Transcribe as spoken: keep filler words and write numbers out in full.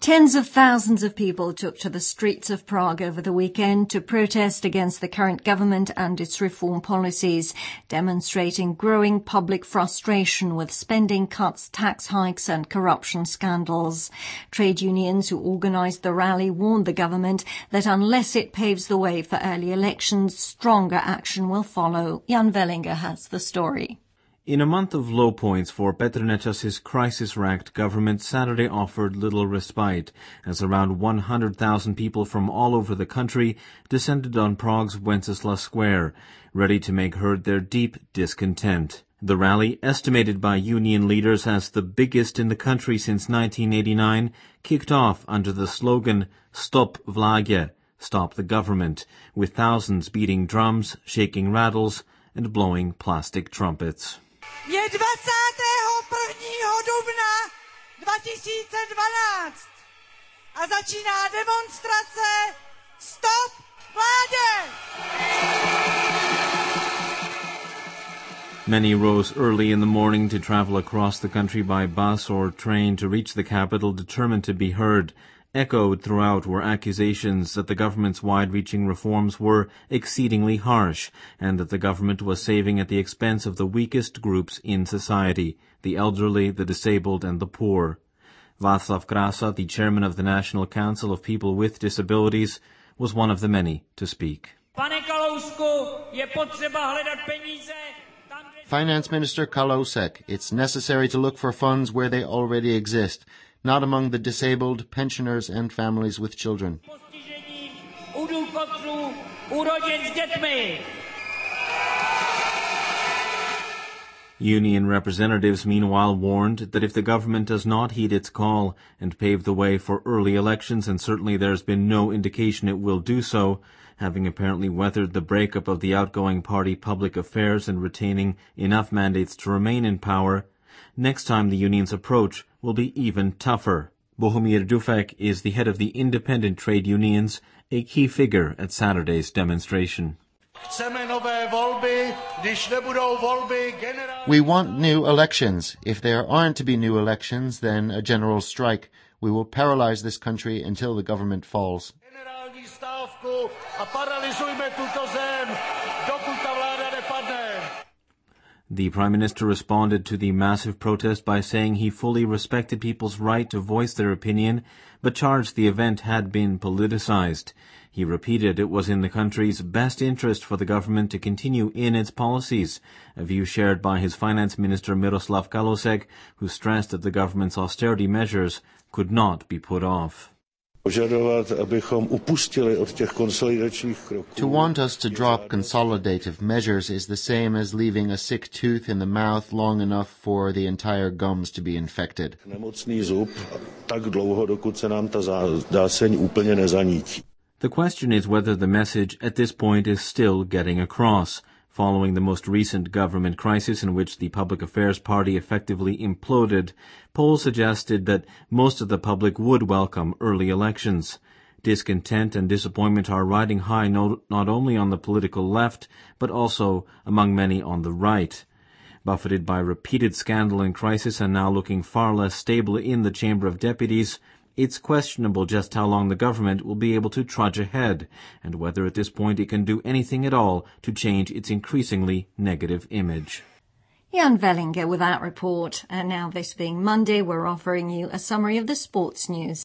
Tens of thousands of people took to the streets of Prague over the weekend to protest against the current government and its reform policies, demonstrating growing public frustration with spending cuts, tax hikes and corruption scandals. Trade unions who organised the rally warned the government that unless it paves the way for early elections, stronger action will follow. Jan Vellinger has the story. In a month of low points for Petr Nečas's crisis-racked government, Saturday offered little respite, as around one hundred thousand people from all over the country descended on Prague's Wenceslas Square, ready to make heard their deep discontent. The rally, estimated by union leaders as the biggest in the country since nineteen eighty-nine, kicked off under the slogan Stop vládě, Stop the Government, with thousands beating drums, shaking rattles, and blowing plastic trumpets. Je dvacátého prvního dubna dva tisíce dvanáct a začíná demonstrace Stop vládě! Many rose early in the morning to travel across the country by bus or train to reach the capital, determined to be heard. Echoed throughout were accusations that the government's wide-reaching reforms were exceedingly harsh and that the government was saving at the expense of the weakest groups in society, the elderly, the disabled, and the poor. Václav Krása, the chairman of the National Council of People with Disabilities, was one of the many to speak. Finance Minister Kalousek, it's necessary to look for funds where they already exist, not among the disabled, pensioners and families with children. Union representatives meanwhile warned that if the government does not heed its call and pave the way for early elections, and certainly there has been no indication it will do so, having apparently weathered the breakup of the outgoing party Public Affairs and retaining enough mandates to remain in power, next time the union's approach will be even tougher. Bohumír Dufek is the head of the independent trade unions, a key figure at Saturday's demonstration. We want new elections. If there aren't to be new elections, then a general strike. We will paralyze this country until the government falls. The Prime Minister responded to the massive protest by saying he fully respected people's right to voice their opinion, but charged the event had been politicized. He repeated it was in the country's best interest for the government to continue in its policies, a view shared by his Finance Minister Miroslav Kalousek, who stressed that the government's austerity measures could not be put off. To want us to drop consolidative measures is the same as leaving a sick tooth in the mouth long enough for the entire gums to be infected. The question is whether the message at this point is still getting across. Following the most recent government crisis in which the Public Affairs Party effectively imploded, polls suggested that most of the public would welcome early elections. Discontent and disappointment are riding high no, not only on the political left, but also among many on the right. Buffeted by repeated scandal and crisis and now looking far less stable in the Chamber of Deputies, it's questionable just how long the government will be able to trudge ahead, and whether at this point it can do anything at all to change its increasingly negative image. Jan Vellinger with that report. And now, this being Monday, we're offering you a summary of the sports news.